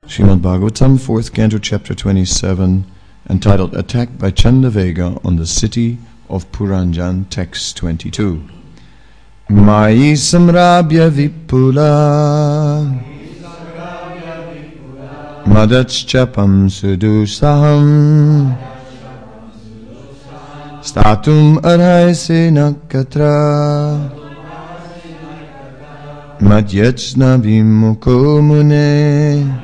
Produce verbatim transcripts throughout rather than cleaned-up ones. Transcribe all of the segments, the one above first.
Srimad Bhagavatam, fourth canto, chapter twenty-seven, entitled Attack by Chandavega on the City of Puranjan, text twenty-two. Mai samrabhya vipula madachchapam sudusaham statum arhaise nakatra madhyachna vimukho mune.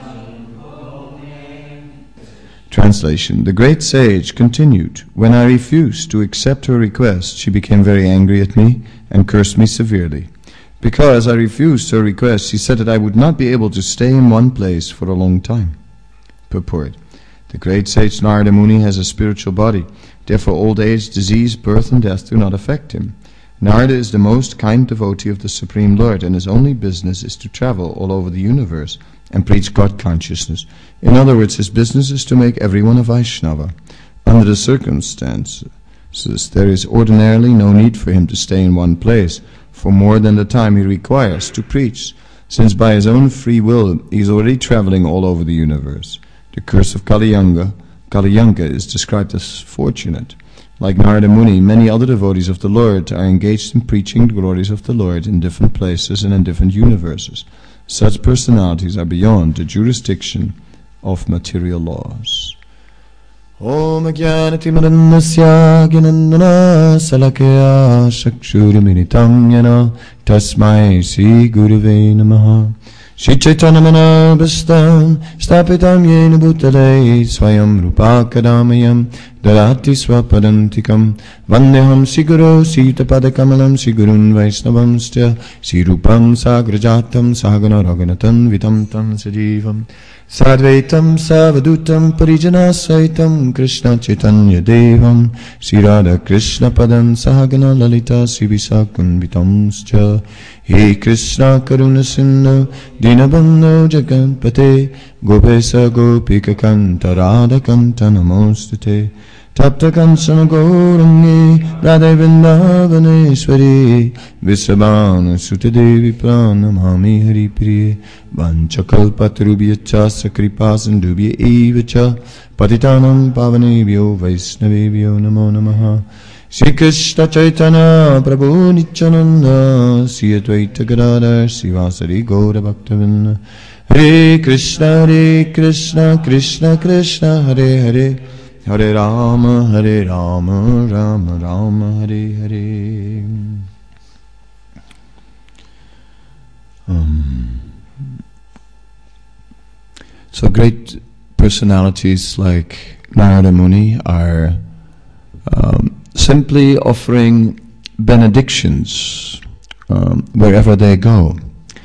Translation. The great sage continued, when I refused to accept her request, she became very angry at me and cursed me severely. Because I refused her request, she said that I would not be able to stay in one place for a long time. Purport. The great sage Narada Muni has a spiritual body. Therefore old age, disease, birth and death do not affect him. Narada is the most kind devotee of the Supreme Lord, and his only business is to travel all over the universe and preach God consciousness. In other words, his business is to make everyone a Vaishnava. Under the circumstances, there is ordinarily no need for him to stay in one place for more than the time he requires to preach, since by his own free will he is already traveling all over the universe. The curse of Kali Yuga, Kali Yuga is described as fortunate. Like Narada Muni, many other devotees of the Lord are engaged in preaching the glories of the Lord in different places and in different universes. Such personalities are beyond the jurisdiction of material laws. Om Jnanati Madannasya Gnanana Salakaya Shakshuruminitam Yana Tasmai Sri Gurave Namaha. Shri Chaitanya Manabhastam Stapitam Yena Bhutale Swayam Rupa Kadamayam Darati Swapadantikam Vandeham Siguro Sita Padakamalam Sigurun Vaisnavam Stya Sirupam Sagrajatam Sagana Raghunatan Vitam Tam Sajivam Sadvaitam Savadutam Parijana Saitam Krishna Chaitanya Devam Sri Radha Krishna Padam Sahagana Lalita Srivisa Kunvitamscha. He Krishna Karuna Sindhu Dinabandhu Jaganpate Gopesa Gopika Kanta Radha Kanta Namostate Tapta Kansana Gaurangi Radha Vrindavaneshwari Visabhana Sutadevi Pranamami Hari Priye Vanchakalpatarubhyacha Sakripa Sindhubhya Evacha Patitanam Pavanebhyo Vaisnavebhyo Namo Namaha. Shri Krishna Chaitanya Prabhu Nityananda Sri Advaita Gadadhar Srivasari Gaura Bhaktavinda. Hare Krishna Hare Krishna Krishna Krishna Hare Hare Hare Rama Hare Rama Rama Rama Hare Hare. Um, so great personalities like Narada Muni are um, simply offering benedictions um, wherever they go.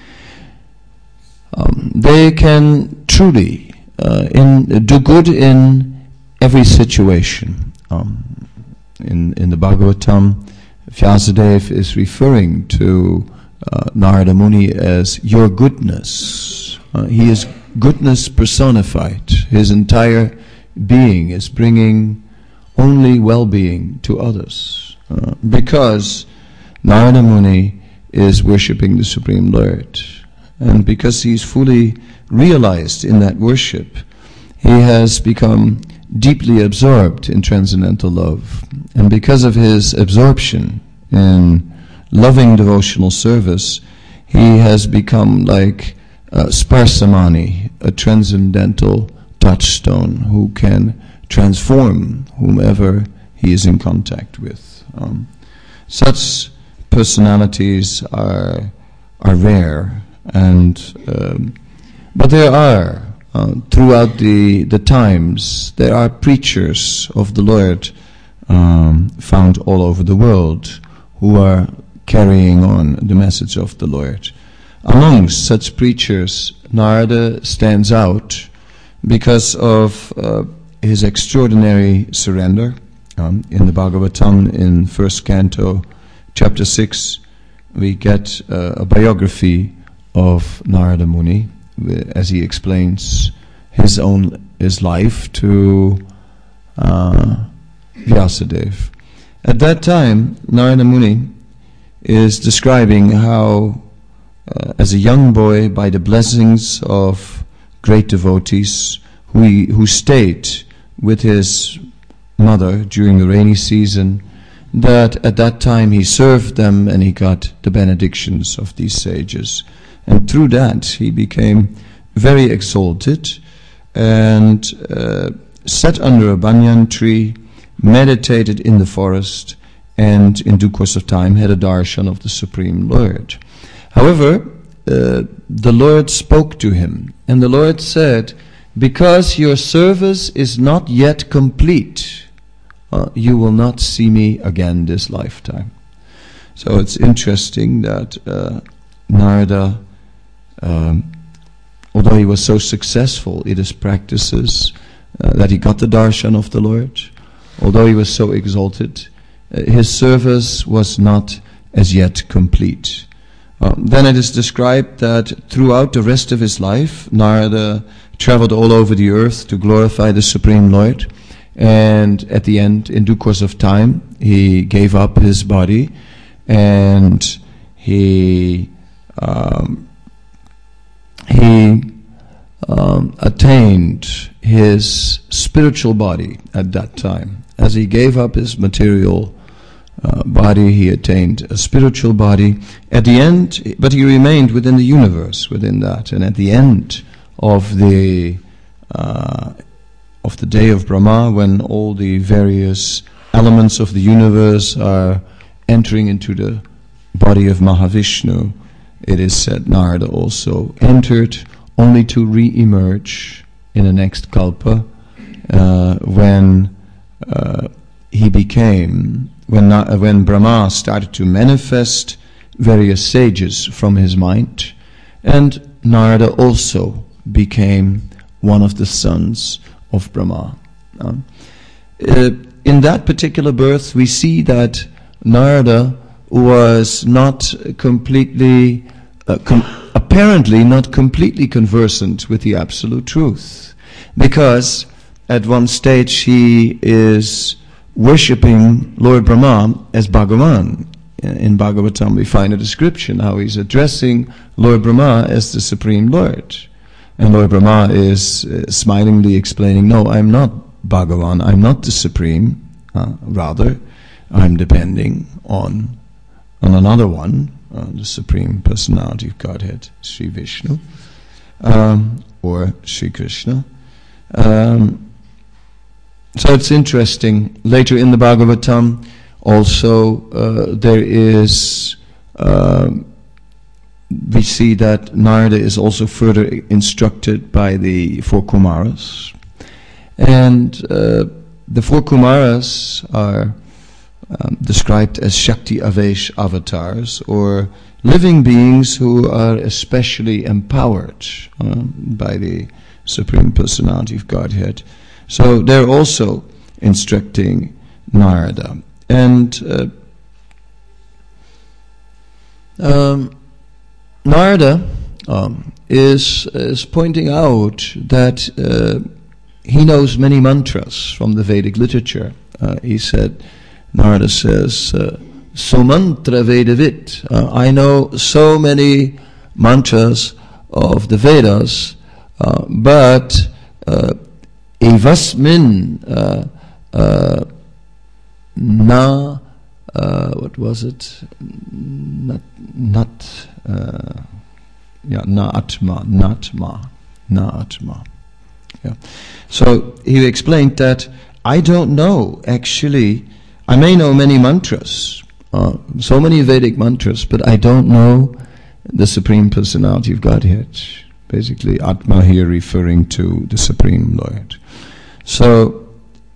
Um, they can truly uh, in, do good in every situation. Um, in, in the Bhagavatam, Vyasadeva is referring to uh, Narada Muni as your goodness. Uh, he is goodness personified. His entire being is bringing only well-being to others, uh, because Narada Muni is worshipping the Supreme Lord, and because he is fully realized in that worship, he has become deeply absorbed in transcendental love, and because of his absorption in loving devotional service, he has become like uh, Sparsamani, a transcendental touchstone who can transform whomever he is in contact with. Um, such personalities are are rare, and um, but there are uh, throughout the the times there are preachers of the Lord um, found all over the world who are carrying on the message of the Lord. Amongst such preachers, Narada stands out because of uh, his extraordinary surrender. Um, in the Bhagavatam, in first canto, chapter six, we get uh, a biography of Narada Muni as he explains his own his life to uh, Vyasadeva. At that time, Narada Muni is describing how, uh, as a young boy, by the blessings of great devotees who, he, who stayed with his mother during the rainy season, that at that time he served them and he got the benedictions of these sages. And through that he became very exalted and uh, sat under a banyan tree, meditated in the forest, and in due course of time had a darshan of the Supreme Lord. However, uh, the Lord spoke to him, and the Lord said, because your service is not yet complete, uh, you will not see me again this lifetime. So it's interesting that uh, Narada, um, although he was so successful in his practices, uh, that he got the darshan of the Lord, although he was so exalted, uh, his service was not as yet complete. Uh, then it is described that throughout the rest of his life, Narada traveled all over the earth to glorify the Supreme Lord, and at the end, in due course of time, he gave up his body, and he um, he um, attained his spiritual body at that time. As he gave up his material uh, body, he attained a spiritual body. At the end, but he remained within the universe, within that, and at the end of the uh, of the day of Brahma, when all the various elements of the universe are entering into the body of Mahavishnu, it is said Narada also entered, only to re-emerge in the next kalpa, uh, when uh, he became, when uh, when Brahma started to manifest various sages from his mind, and Narada also became one of the sons of Brahma. Uh, uh, in that particular birth, we see that Narada was not completely, uh, com- apparently not completely conversant with the absolute truth, because at one stage he is worshipping Lord Brahma as Bhagavan. In Bhagavatam we find a description how he's addressing Lord Brahma as the Supreme Lord. And Lord Brahma is uh, smilingly explaining, no, I'm not Bhagavan, I'm not the Supreme, uh, rather I'm depending on on another one, uh, the Supreme Personality of Godhead, Sri Vishnu, um, or Sri Krishna. Um, so it's interesting, later in the Bhagavatam also uh, there is... Uh, we see that Narada is also further instructed by the four Kumaras. And uh, the four Kumaras are um, described as Shakti Avesh avatars, or living beings who are especially empowered uh, by the Supreme Personality of Godhead. So they're also instructing Narada. And uh, um, Narada um, is is pointing out that uh, he knows many mantras from the Vedic literature. Uh, he said, Narada says, uh, "So mantra Vedavit." Uh, I know so many mantras of the Vedas, uh, but uh, evasmin uh, uh, na. Uh, what was it? Not, not, uh, yeah, na atma, natma, na atma. Yeah. So he explained that I don't know, actually, I may know many mantras, uh, so many Vedic mantras, but I don't know the Supreme Personality of Godhead. Basically, Atma here referring to the Supreme Lord. So,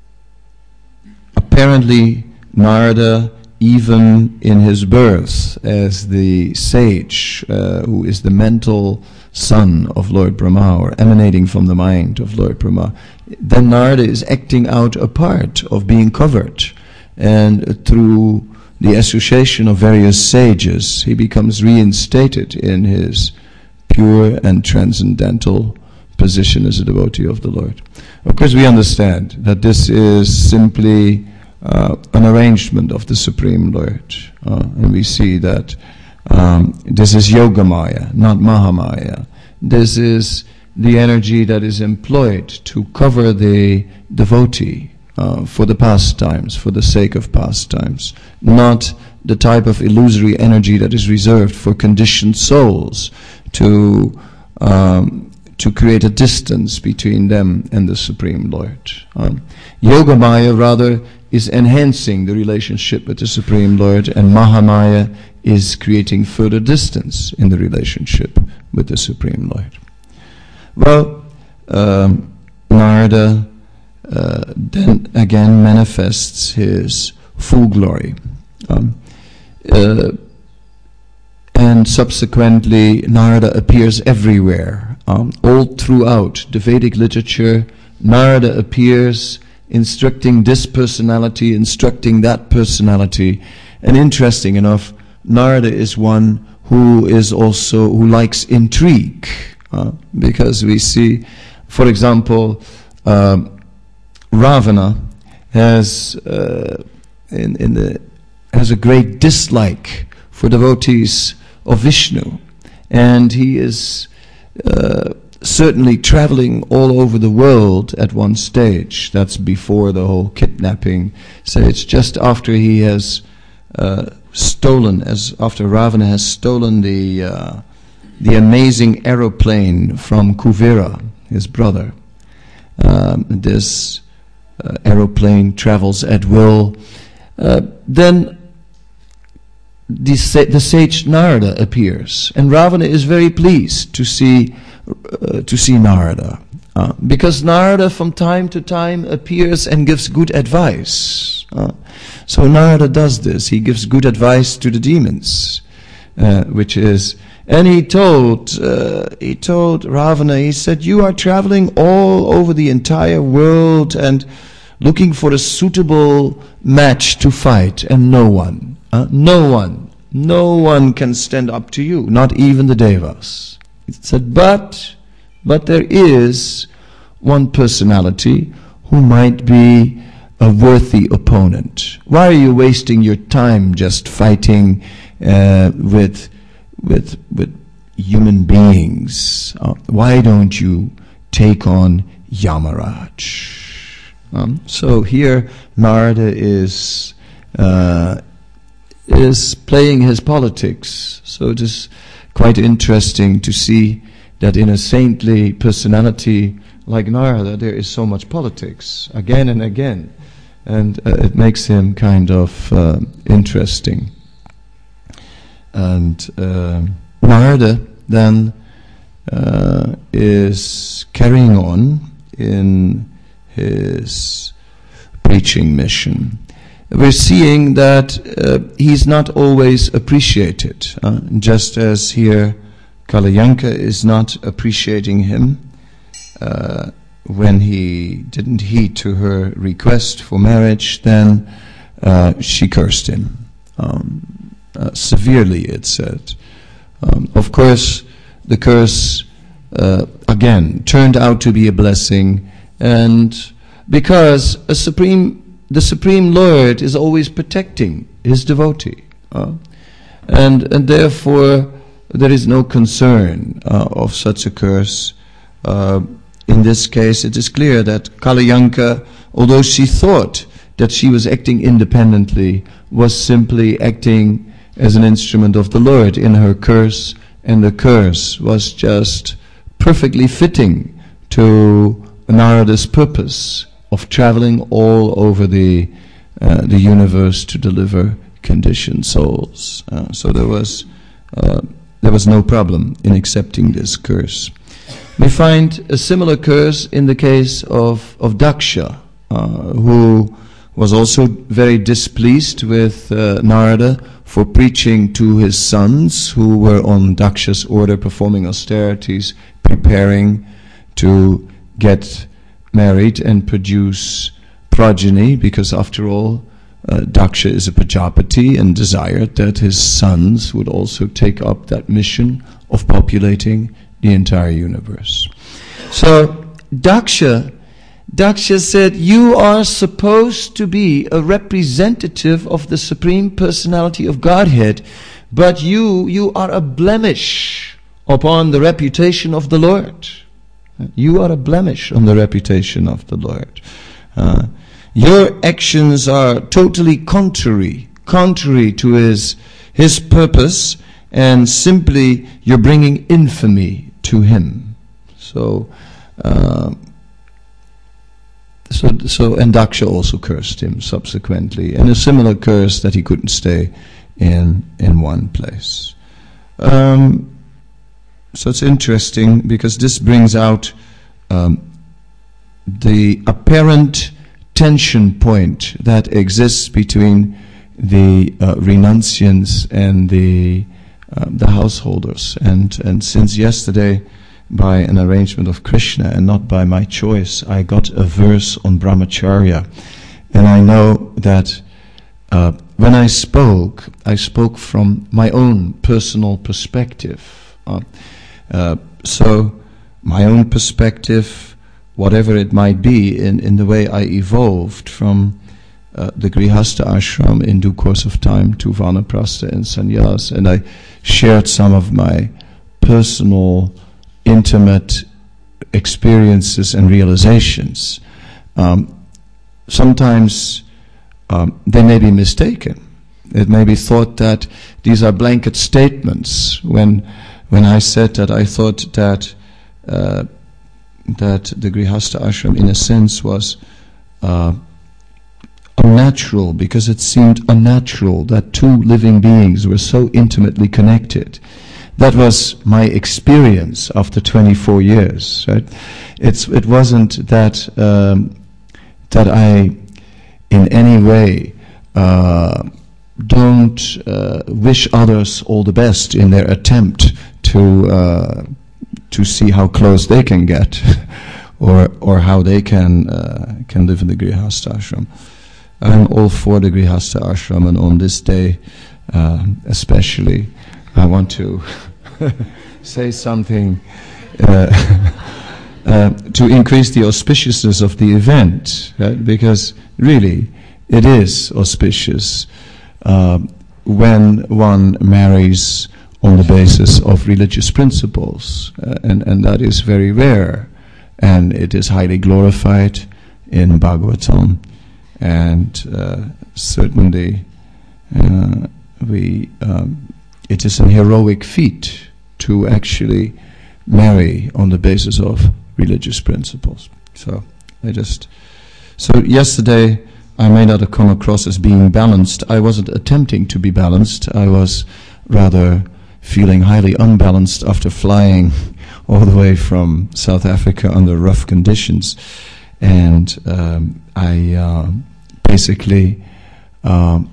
apparently, Narada, even in his birth as the sage uh, who is the mental son of Lord Brahma, or emanating from the mind of Lord Brahma, then Narada is acting out a part of being covered, and through the association of various sages he becomes reinstated in his pure and transcendental position as a devotee of the Lord. Of course we understand that this is simply Uh, an arrangement of the Supreme Lord, uh, and we see that um, this is Yogamaya, not Mahamaya. This is the energy that is employed to cover the devotee uh, for the pastimes, for the sake of pastimes, not the type of illusory energy that is reserved for conditioned souls to um, to create a distance between them and the Supreme Lord. Um, Yogamaya rather is enhancing the relationship with the Supreme Lord, and Mahamaya is creating further distance in the relationship with the Supreme Lord. Well, um, Narada uh, then again manifests his full glory. Um, uh, and subsequently, Narada appears everywhere. Um, all throughout the Vedic literature, Narada appears instructing this personality, instructing that personality. And interesting enough, Narada is one who is also, who likes intrigue. Uh, because we see, for example, uh, Ravana has uh, in, in the has a great dislike for devotees of Vishnu, and he is uh, certainly traveling all over the world at one stage. That's before the whole kidnapping. So it's just after he has uh, stolen, as after Ravana has stolen the uh, the amazing aeroplane from Kuvera, his brother. Um, this uh, aeroplane travels at will. Uh, then the, sa- the sage Narada appears, and Ravana is very pleased to see uh, to see Narada, uh, because Narada from time to time appears and gives good advice. Uh, so Narada does this; he gives good advice to the demons, uh, which is. And he told, uh, he told Ravana, he said, you are traveling all over the entire world and looking for a suitable match to fight, and no one, uh, no one, no one can stand up to you, not even the Devas. He said, but, but there is one personality who might be a worthy opponent. Why are you wasting your time just fighting uh, with with with human beings? Uh, why don't you take on Yamaraj? Um, so here Narada is uh, is playing his politics. So it is quite interesting to see that in a saintly personality like Narada there is so much politics again and again, and uh, it makes him kind of uh, interesting. And uh, Narada then uh, is carrying on in his preaching mission. We're seeing that uh, he's not always appreciated, uh, just as here Kalayanka is not appreciating him uh, when he didn't heed to her request for marriage. Then uh, she cursed him. Um, Uh, severely, it said. Um, of course, the curse uh, again turned out to be a blessing, and because a supreme, the Supreme Lord is always protecting his devotee, uh, and and therefore there is no concern uh, of such a curse. Uh, in this case, it is clear that Kalayanka, although she thought that she was acting independently, was simply acting as an instrument of the Lord in her curse, and the curse was just perfectly fitting to Narada's purpose of traveling all over the uh, the universe to deliver conditioned souls. Uh, so there was uh, there was no problem in accepting this curse. We find a similar curse in the case of of Daksha, uh, who was also very displeased with uh, Narada for preaching to his sons, who were on Daksha's order, performing austerities, preparing to get married and produce progeny, because after all, uh, Daksha is a Prajapati and desired that his sons would also take up that mission of populating the entire universe. So Daksha Daksha said, you are supposed to be a representative of the Supreme Personality of Godhead, but you, you are a blemish upon the reputation of the Lord. You are a blemish on the reputation of the Lord. Uh, your actions are totally contrary, contrary to His His purpose, and simply you're bringing infamy to Him. So, uh, so, so, and Daksha also cursed him subsequently, and a similar curse that he couldn't stay in in one place. Um, so it's interesting because this brings out um, the apparent tension point that exists between the uh, renunciants and the uh, the householders. And and since yesterday, by an arrangement of Krishna and not by my choice, I got a verse on brahmacharya, and I know that uh, when I spoke, I spoke from my own personal perspective. Uh, uh, so my own perspective, whatever it might be, in, in the way I evolved from uh, the Grihastha ashram in due course of time to Vanaprastha and Sannyas, and I shared some of my personal, intimate experiences and realizations. Um, sometimes um, they may be mistaken. It may be thought that these are blanket statements. When when I said that, I thought that uh, that the Grihastha ashram, in a sense, was uh, unnatural, because it seemed unnatural that two living beings were so intimately connected. That was my experience after twenty-four years. Right? It's it wasn't that um, that I, in any way, uh, don't uh, wish others all the best in their attempt to uh, to see how close they can get, or or how they can uh, can live in the Grihastha ashram. I'm all for the Grihastha ashram, and on this day, uh, especially, I want to say something uh, uh, to increase the auspiciousness of the event, right? Because really, it is auspicious uh, when one marries on the basis of religious principles, uh, and and that is very rare, and it is highly glorified in Bhagavatam, and uh, certainly uh, we. Um, It is an heroic feat to actually marry on the basis of religious principles. So I just so yesterday I may not have come across as being balanced. I wasn't attempting to be balanced. I was rather feeling highly unbalanced after flying all the way from South Africa under rough conditions, and um, I uh, basically. Uh,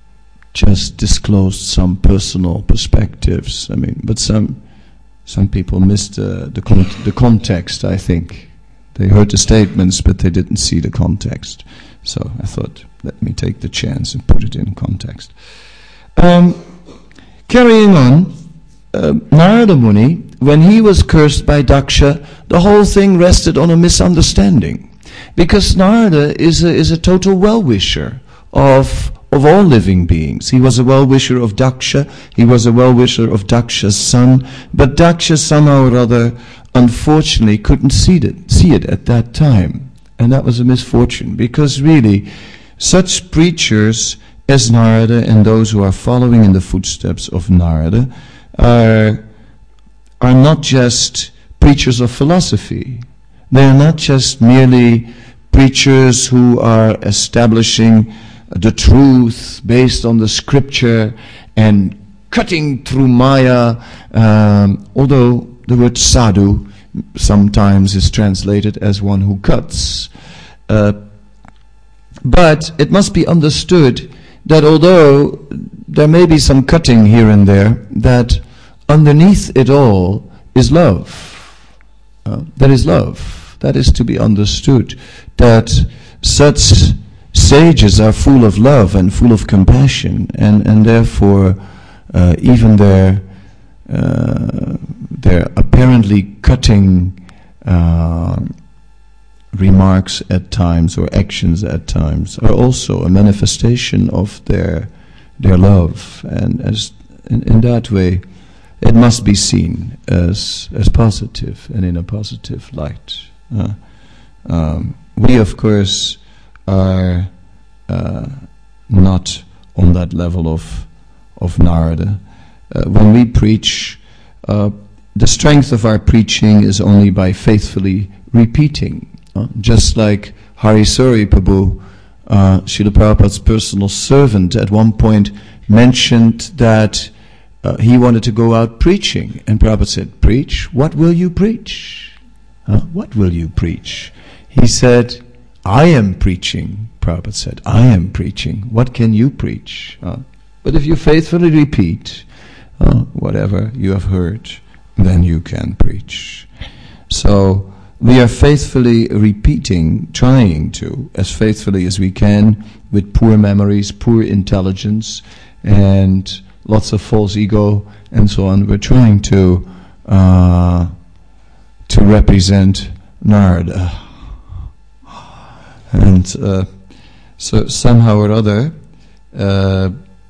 just disclosed some personal perspectives. I mean, but some some people missed uh, the con- the context, I think. They heard the statements, but they didn't see the context. So I thought, let me take the chance and put it in context. Um, carrying on, uh, Narada Muni, when he was cursed by Daksha, the whole thing rested on a misunderstanding. Because Narada is a, is a total well-wisher of of all living beings. He was a well-wisher of Daksha, he was a well-wisher of Daksha's son, but Daksha somehow or other, unfortunately, couldn't see it, see it at that time. And that was a misfortune, because really, such preachers as Narada and those who are following in the footsteps of Narada are, are not just preachers of philosophy. They are not just merely preachers who are establishing the truth based on the scripture and cutting through Maya, um, although the word sadhu sometimes is translated as one who cuts. Uh, but it must be understood that although there may be some cutting here and there, that underneath it all is love. Uh, there is love. That is to be understood. That such sages are full of love and full of compassion, and, and therefore uh, even their uh, their apparently cutting uh, remarks at times or actions at times are also a manifestation of their their love, and as in, in that way it must be seen as as positive and in a positive light. Uh, um, we, of course, are uh, not on that level of of Narada. Uh, when we preach, uh, the strength of our preaching is only by faithfully repeating. Uh, just like Harisuri Prabhu, uh, Srila Prabhupada's personal servant, at one point mentioned that uh, he wanted to go out preaching. And Prabhupada said, "Preach? What will you preach? Huh? What will you preach?" He said, "I am preaching." Prabhupada said, "I am preaching. What can you preach?" Uh, but if you faithfully repeat uh, whatever you have heard, then you can preach. So we are faithfully repeating, trying to, as faithfully as we can, with poor memories, poor intelligence, and lots of false ego, and so on. We're trying to uh, to represent Narada. And uh, so somehow or other, uh,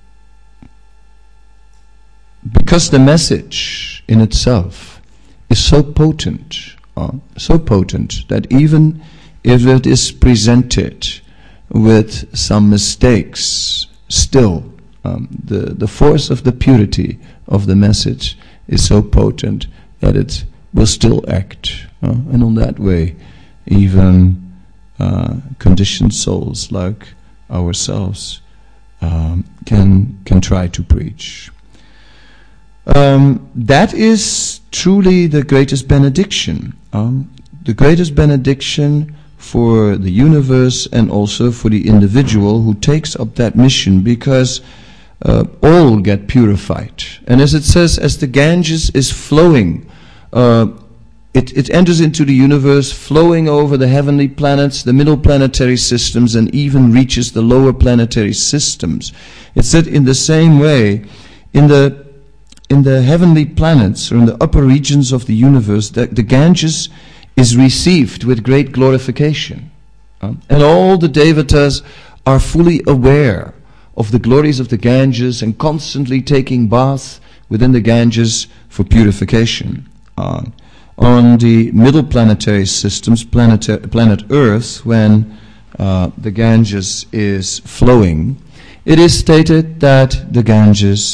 because the message in itself is so potent, uh, so potent that even if it is presented with some mistakes, still um, the the force of the purity of the message is so potent that it will still act, uh, and on that way, even uh, conditioned souls like ourselves um, can can try to preach. Um, that is truly the greatest benediction. Um, the greatest benediction for the universe and also for the individual who takes up that mission, because uh, all get purified. And as it says, as the Ganges is flowing, uh, it, it enters into the universe, flowing over the heavenly planets, the middle planetary systems, and even reaches the lower planetary systems. It's said in the same way, in the in the heavenly planets, or in the upper regions of the universe, the, the Ganges is received with great glorification. Um, and all the devatas are fully aware of the glories of the Ganges and constantly taking bath within the Ganges for purification. Uh, on the middle planetary systems, planet, planet Earth, when uh, the Ganges is flowing, it is stated that the Ganges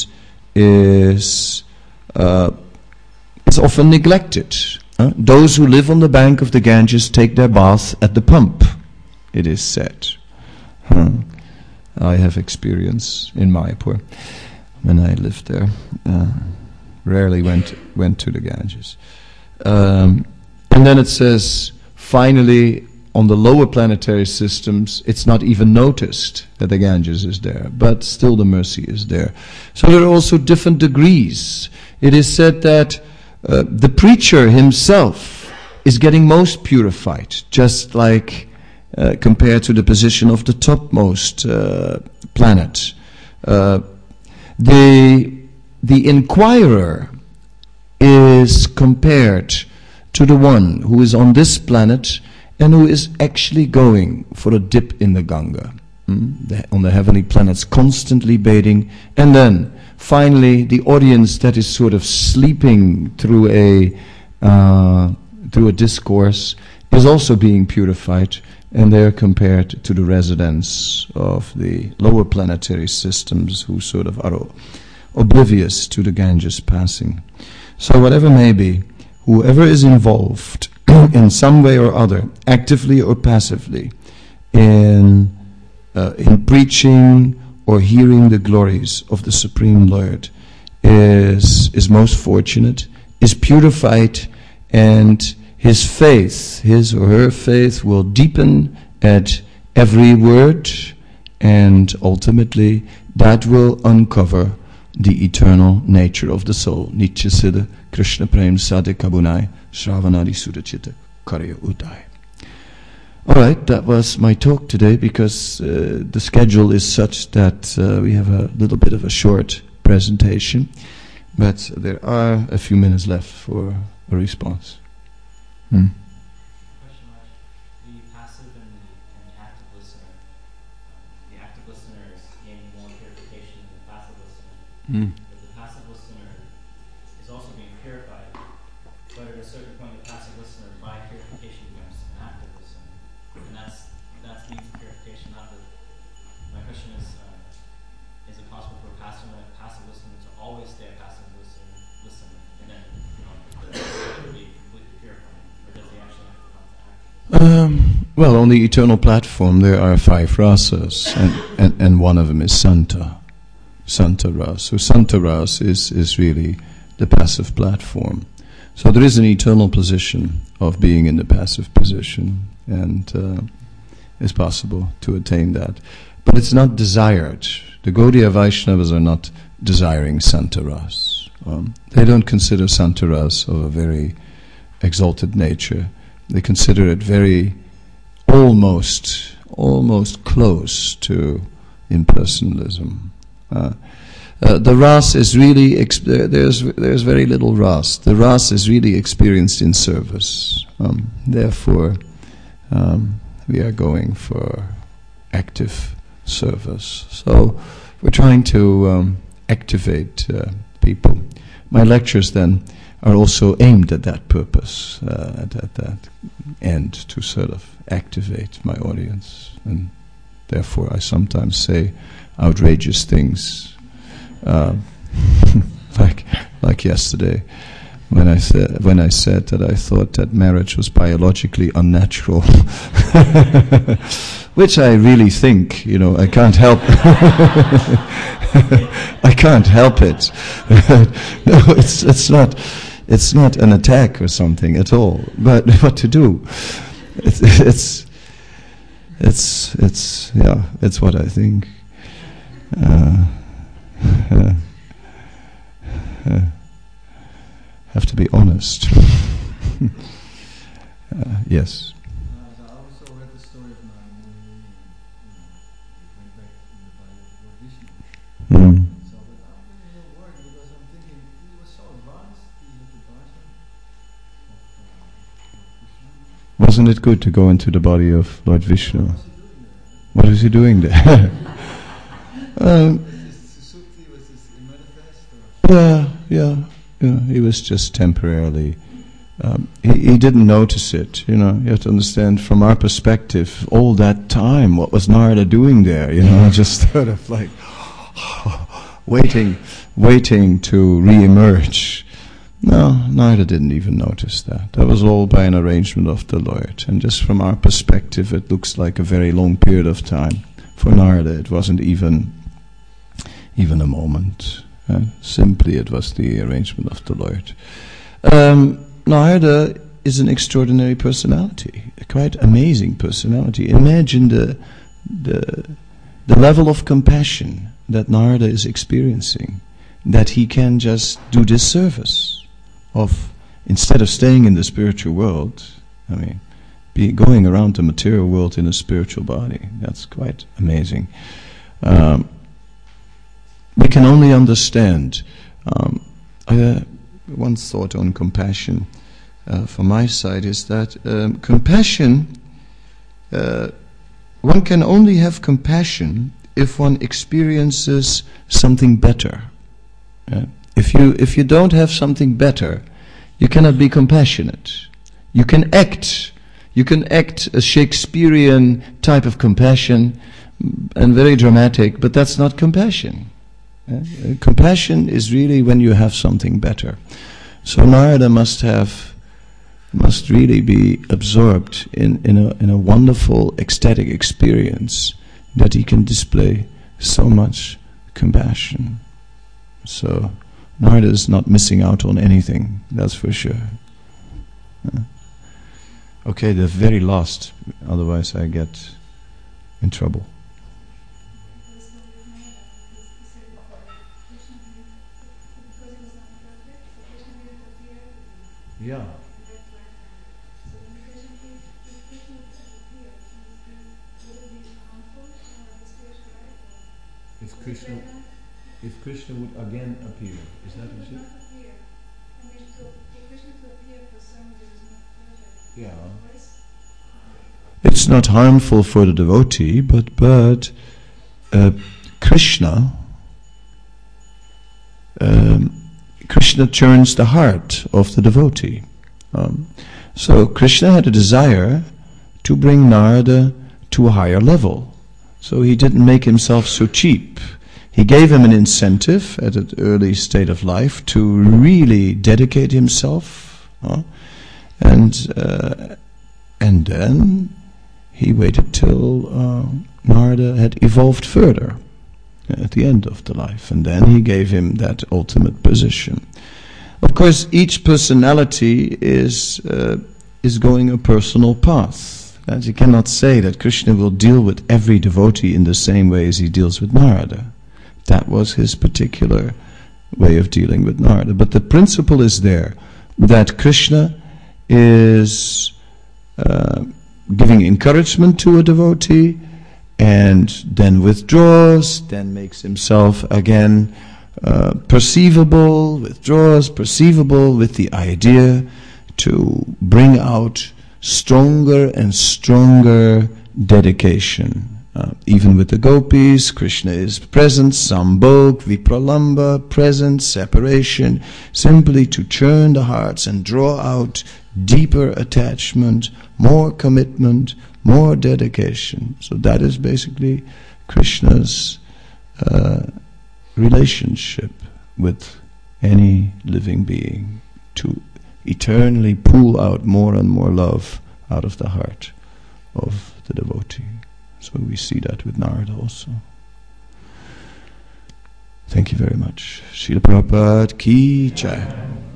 is uh, is often neglected. Uh, those who live on the bank of the Ganges take their bath at the pump, it is said. Huh. I have experience in Mayapur when I lived there. Uh, rarely went went to the Ganges. Um, and then it says, finally, on the lower planetary systems, it's not even noticed that the Ganges is there, but still the mercy is there. So there are also different degrees. It is said that uh, the preacher himself is getting most purified, just like uh, compared to the position of the topmost uh, planet. Uh, the the inquirer is compared to the one who is on this planet and who is actually going for a dip in the Ganga, mm? the, on the heavenly planets, constantly bathing. And then, finally, the audience that is sort of sleeping through a uh, through a discourse is also being purified, and they are compared to the residents of the lower planetary systems who sort of are oblivious to the Ganges passing. So whatever may be, whoever is involved in some way or other, actively or passively, in uh, in preaching or hearing the glories of the Supreme Lord, is is most fortunate, is purified, and his faith, his or her faith, will deepen at every word, and ultimately that will uncover the eternal nature of the soul. Nitya Siddha Krishna Prem Sadhe Kabunai Shravanadi Sudachita Karya Udai. Alright, that was my talk today, because uh, the schedule is such that uh, we have a little bit of a short presentation, but there are a few minutes left for a response. Hmm. Question mark. The passive and the, and the active listener. The active listener is gaining more purification than the passive listener. Hmm. But the passive listener is is also being purified. But at a certain point, the passive listener, by purification, becomes an active listener, and that's that's means of purification. Not that. My question is: uh, Is it possible for a passive a passive listener to always stay a passive listener, listener, and then you know the to be completely purified, or does he actually have to come to active? Um, well, on the eternal platform, there are five rasas, and, and, and one of them is Santa. Santa Ras. So Santa Ras is, is really the passive platform. So there is an eternal position of being in the passive position, and uh, it's possible to attain that. But it's not desired. The Gaudiya Vaishnavas are not desiring Santa Ras. Um, they don't consider Santa Ras of a very exalted nature. They consider it very almost, almost close to impersonalism. Uh, uh, the ras is really exp- there's there's very little ras. The ras is really experienced in service. Um, therefore, um, we are going for active service. So we're trying to um, activate uh, people. My lectures then are also aimed at that purpose, uh, at, at that end, to sort of activate my audience, and therefore I sometimes say outrageous things, uh, like like yesterday when I said when I said that I thought that marriage was biologically unnatural, which I really think. You know, I can't help. I can't help it. No, it's it's not. It's not an attack or something at all. But what to do? It's it's it's it's yeah. It's what I think. Uh, uh, uh, have to be honest. uh, yes. Uh, I also read the story of Narayana, you know, went back in the body of Lord Vishnu. Mm. So, but I'm a little worried because I'm thinking he was so advanced, he had the darshan of uh, Lord Vishnu. Wasn't it good to go into the body of Lord Vishnu? What was he doing there? What is he doing there? um, Susukti, was this manifest? Or? yeah, yeah, yeah. He was just temporarily. Um, he, he didn't notice it. You know, you have to understand from our perspective. All that time, what was Narada doing there? You know, just sort of like waiting, waiting to re-emerge. No, Narada didn't even notice that. That was all by an arrangement of the Lord. And just from our perspective, it looks like a very long period of time. For Narada, it wasn't even even a moment. Uh, simply, it was the arrangement of the Lord. Um, Narada is an extraordinary personality, a quite amazing personality. Imagine the the the level of compassion that Narada is experiencing, that he can just do this service of, instead of staying in the spiritual world, I mean, be going around the material world in a spiritual body. That's quite amazing. Um, we can only understand. Um, uh, one thought on compassion uh, from my side is that um, compassion, uh, one can only have compassion if one experiences something better. Uh, if you if you don't have something better, you cannot be compassionate. You can act. You can act a Shakespearean type of compassion, and very dramatic, but that's not compassion. Uh, compassion is really when you have something better. So Narada must have, must really be absorbed in, in a in a wonderful ecstatic experience that he can display so much compassion. So Narada is not missing out on anything, that's for sure. Uh, okay, the very last, otherwise I get in trouble. Yeah. If Krishna, if Krishna would again appear, is that what you said? Yeah. It's not harmful for the devotee, but but uh, Krishna um, Krishna turns the heart of the devotee. Um, so Krishna had a desire to bring Narada to a higher level. So he didn't make himself so cheap. He gave him an incentive at an early state of life to really dedicate himself. Uh, and uh, and then he waited till uh, Narada had evolved further at the end of the life. And then he gave him that ultimate position. Of course, each personality is uh, is going a personal path. And you cannot say that Krishna will deal with every devotee in the same way as he deals with Narada. That was his particular way of dealing with Narada. But the principle is there, that Krishna is uh, giving encouragement to a devotee, and then withdraws, then makes himself again uh, perceivable, withdraws, perceivable, with the idea to bring out stronger and stronger dedication. Uh, even with the gopis, Krishna is present, Sambhog, Vipralamba, present, separation, simply to churn the hearts and draw out deeper attachment, more commitment, more dedication. So that is basically Krishna's uh, relationship with any living being, to eternally pull out more and more love out of the heart of the devotee. So we see that with Narada also. Thank you very much. Srila Prabhupada ki jai.